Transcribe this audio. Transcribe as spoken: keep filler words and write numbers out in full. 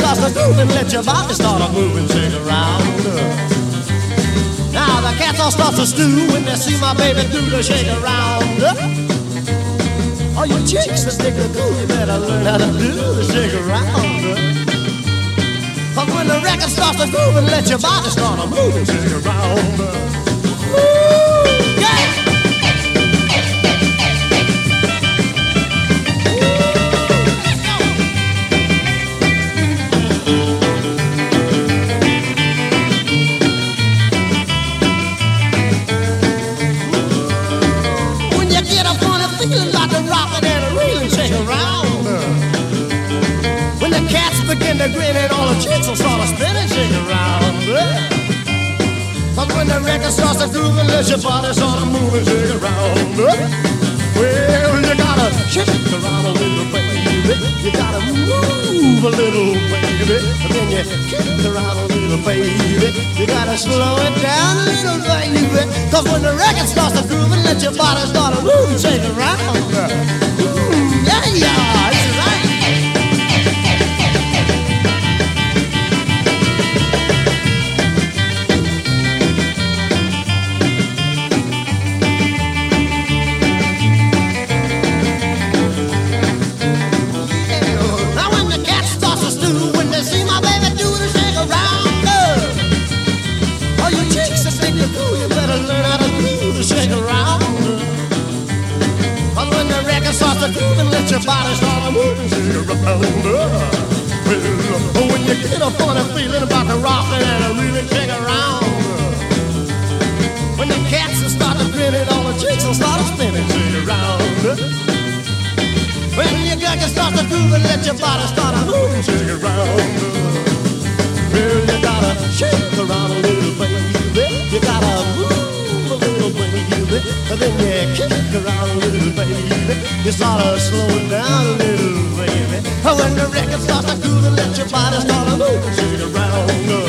starts to groove and let your body start to move and shake around. Now the cats all start to stew when they see my baby do the shake around. All you chicks that dig the cool, you better learn how to do the shake around. But when the record starts to groove and let your body start to move and shake around. Ooh, yeah! Begin to grin and all the chicks will start to spin and shake around. But when the record starts to groove and let your body start to move and shake around, well, you gotta shake around a little, baby. You gotta move a little, baby. And then you kick around a little, baby. You gotta slow it down a little, baby. Cause when the record starts to groove and let your body start to move and shake around, mm, yeah, yeah, it's right. Let your body start to move and shake around. Well, when you get a funny feeling about the rockin' and a really shake around. When the cats will start to grinning, all the chicks will start to spin and shake around. When you got to start to groove and let your body start to move and shake around. Well, you gotta shake around a little, baby. You gotta move a little, baby. And then you kick around a little, baby. You start to slow it down a little, baby. When the record starts to groove and let your body start to move and shake around.